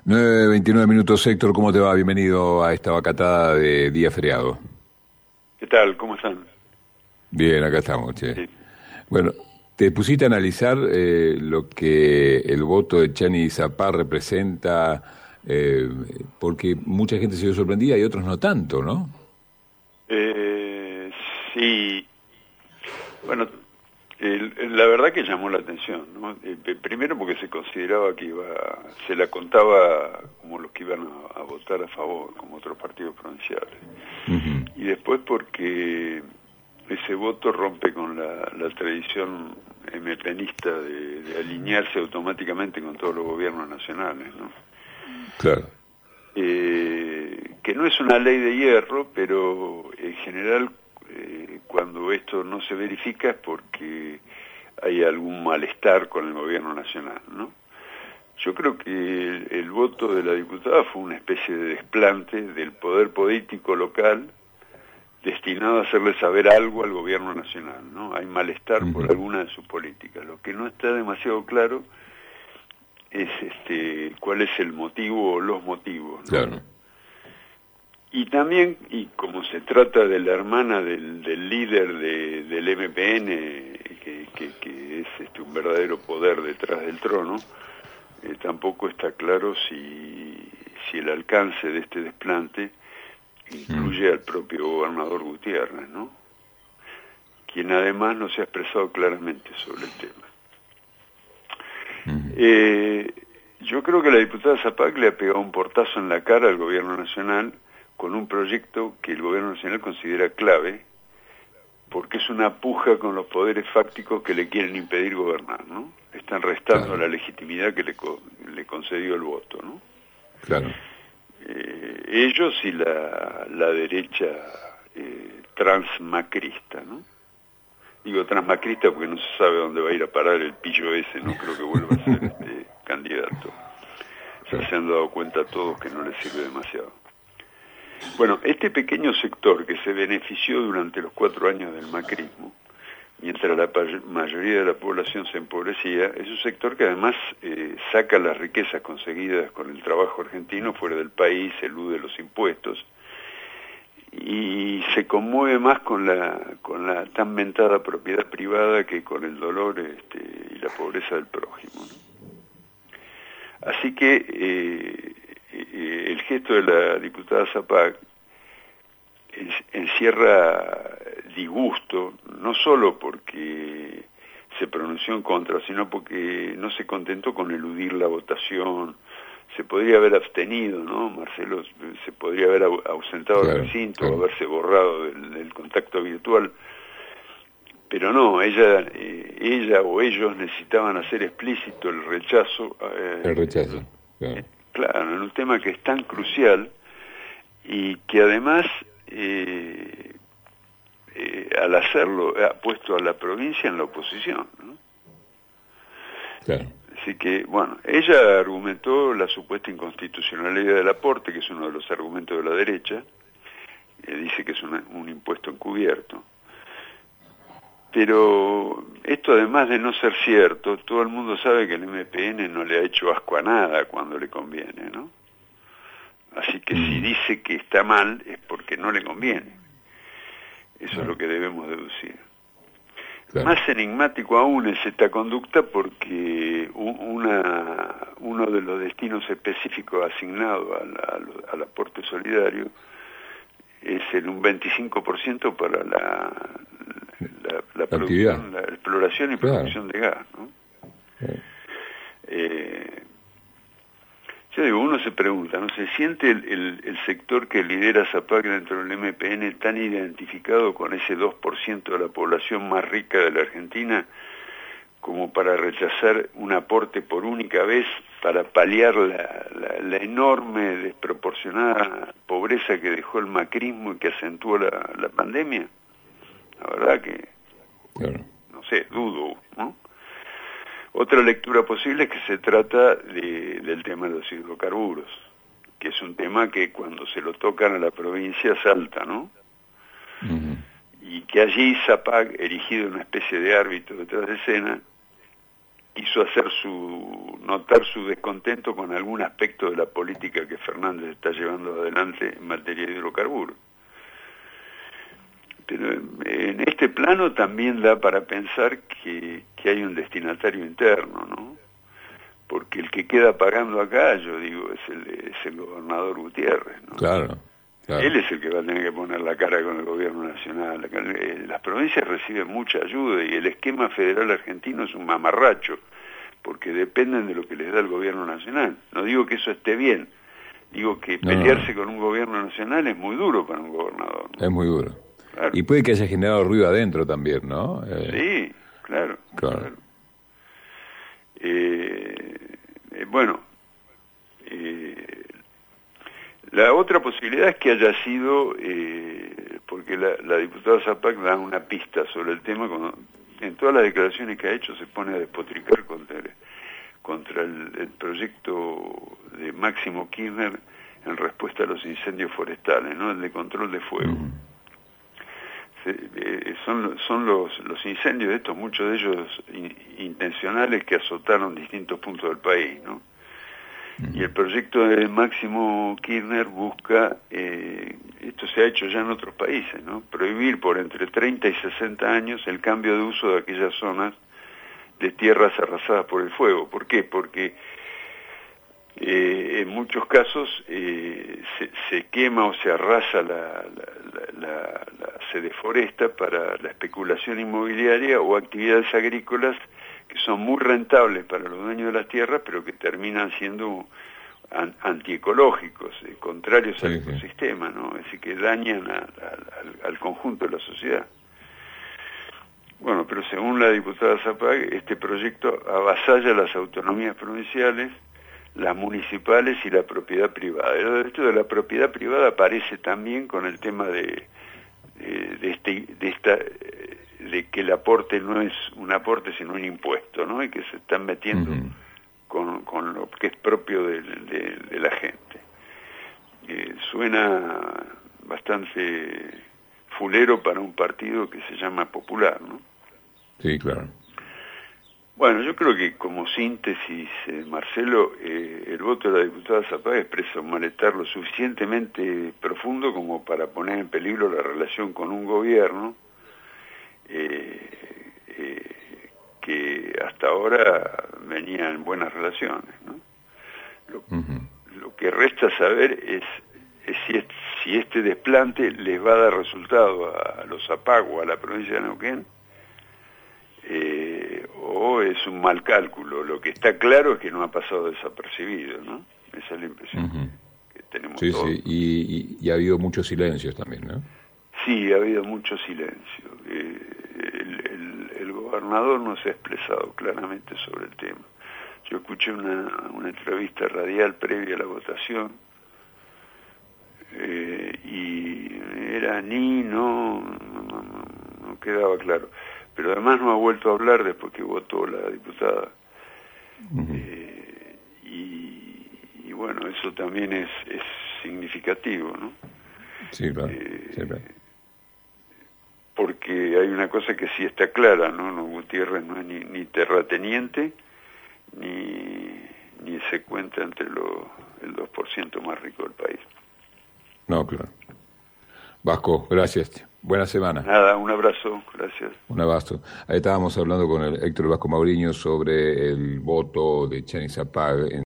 9:29, Héctor, ¿cómo te va? Bienvenido a esta vacatada de día feriado. ¿Qué tal? ¿Cómo están? Bien, acá estamos, che. Sí. Bueno, ¿te pusiste a analizar lo que el voto de Chani Zapá representa? Porque mucha gente se vio sorprendida y otros no tanto, ¿no? Sí. Bueno, la verdad que llamó la atención, ¿no? Primero porque se consideraba que se la contaba como los que iban a votar a favor, como otros partidos provinciales. Uh-huh. Y después porque ese voto rompe con la tradición MPNista de alinearse automáticamente con todos los gobiernos nacionales, ¿no? Claro. Que no es una ley de hierro, pero en general cuando esto no se verifica es porque hay algún malestar con el gobierno nacional, ¿no? Yo creo que el voto de la diputada fue una especie de desplante del poder político local destinado a hacerle saber algo al gobierno nacional, ¿no? Hay malestar por alguna de sus políticas. Lo que no está demasiado claro es cuál es el motivo o los motivos, ¿no? Claro. Y también, y como se trata de la hermana del líder del MPN, que es un verdadero poder detrás del trono, tampoco está claro si el alcance de este desplante incluye al propio gobernador Gutiérrez, ¿no? Quien además no se ha expresado claramente sobre el tema. Yo creo que la diputada Zapac le ha pegado un portazo en la cara al gobierno nacional con un proyecto que el gobierno nacional considera clave, porque es una puja con los poderes fácticos que le quieren impedir gobernar, ¿no? Están restando la legitimidad que le concedió el voto, ¿no? Claro. Ellos y la derecha transmacrista, ¿no? Digo transmacrista porque no se sabe dónde va a ir a parar el pillo ese, no creo que vuelva a ser candidato. Ya se han dado cuenta todos que no les sirve demasiado. Bueno, este pequeño sector que se benefició durante los 4 años del macrismo, mientras la mayoría de la población se empobrecía, es un sector que además saca las riquezas conseguidas con el trabajo argentino fuera del país, elude los impuestos, y se conmueve más con la tan mentada propiedad privada que con el dolor y la pobreza del prójimo, ¿no? Así que el gesto de la diputada Zapac encierra disgusto, no solo porque se pronunció en contra, sino porque no se contentó con eludir la votación. Se podría haber abstenido, ¿no? Marcelo se podría haber ausentado del recinto, haberse borrado del contacto virtual, pero no, ella o ellos necesitaban hacer explícito el rechazo. El rechazo, claro. Claro, en un tema que es tan crucial y que además al hacerlo ha puesto a la provincia en la oposición, ¿no? Claro. Así que, bueno, ella argumentó la supuesta inconstitucionalidad del aporte, que es uno de los argumentos de la derecha, dice que es un impuesto encubierto. Pero esto, además de no ser cierto, todo el mundo sabe que el MPN no le ha hecho asco a nada cuando le conviene, ¿no? Así que si dice que está mal es porque no le conviene. Eso es lo que debemos deducir. Claro. Más enigmático aún es esta conducta porque uno de los destinos específicos asignados al aporte solidario es en un 25% para la producción, la exploración y producción de gas, ¿no? Yo digo, uno se pregunta, ¿no? ¿Se siente el sector que lidera Zapac dentro del MPN tan identificado con ese 2% de la población más rica de la Argentina como para rechazar un aporte por única vez para paliar la enorme, desproporcionada pobreza que dejó el macrismo y que acentuó la pandemia? La verdad que, no sé, dudo, ¿no? Otra lectura posible es que se trata del tema de los hidrocarburos, que es un tema que cuando se lo tocan a la provincia salta, ¿no? Y que allí Zapac, erigido una especie de árbitro detrás de escena, quiso hacer notar su descontento con algún aspecto de la política que Fernández está llevando adelante en materia de hidrocarburos. Pero en este plano también da para pensar que hay un destinatario interno, ¿no? Porque el que queda pagando acá, yo digo, es el gobernador Gutiérrez, ¿no? Claro. Él es el que va a tener que poner la cara con el gobierno nacional. Las provincias reciben mucha ayuda y el esquema federal argentino es un mamarracho, porque dependen de lo que les da el gobierno nacional. No digo que eso esté bien, digo que pelearse con un gobierno nacional es muy duro para un gobernador, ¿no? Es muy duro. Claro. Y puede que haya generado ruido adentro también, ¿no? Sí, claro. La otra posibilidad es que haya sido, porque la diputada Zapac da una pista sobre el tema, en todas las declaraciones que ha hecho se pone a despotricar contra el proyecto de Máximo Kirchner en respuesta a los incendios forestales, ¿no? El de control de fuego. Son los incendios estos, muchos de ellos intencionales, que azotaron distintos puntos del país, ¿no? Y el proyecto de Máximo Kirchner busca, esto se ha hecho ya en otros países, ¿no? Prohibir por entre 30 y 60 años el cambio de uso de aquellas zonas de tierras arrasadas por el fuego. ¿Por qué? Porque en muchos casos se quema o se arrasa se deforesta para la especulación inmobiliaria o actividades agrícolas que son muy rentables para los dueños de las tierras, pero que terminan siendo antiecológicos, contrarios al ecosistema, ¿no? Es decir, que dañan al conjunto de la sociedad. Bueno, pero según la diputada Zapag, este proyecto avasalla las autonomías provinciales, las municipales y la propiedad privada. El derecho de la propiedad privada aparece también con el tema de que el aporte no es un aporte sino un impuesto, ¿no? Y que se están metiendo con lo que es propio de la gente. Suena bastante fulero para un partido que se llama Popular, ¿no? Sí, claro. Bueno, yo creo que como síntesis, Marcelo, el voto de la diputada Zapag expresa un malestar lo suficientemente profundo como para poner en peligro la relación con un gobierno que hasta ahora venía en buenas relaciones, ¿no? Lo que resta saber es si este desplante les va a dar resultado a los Zapag o a la provincia de Neuquén, o es un mal cálculo. Lo que está claro es que no ha pasado desapercibido, ¿no? Esa es la impresión que tenemos todos. Sí, y ha habido muchos silencios también, ¿no? Sí, ha habido mucho silencio. El gobernador no se ha expresado claramente sobre el tema. Yo escuché una entrevista radial previa a la votación, y era no quedaba claro. Pero además no ha vuelto a hablar después que votó la diputada. Y bueno, eso también es significativo, ¿no? Sí, claro. Porque hay una cosa que sí está clara, ¿no? Gutiérrez no es ni terrateniente, ni se cuenta entre el 2% más rico del país. No, claro. Vasco, gracias. Buena semana. Nada, un abrazo, gracias. Un abrazo. Ahí estábamos hablando con el Héctor Vasco Mauriño sobre el voto de Chani Zapag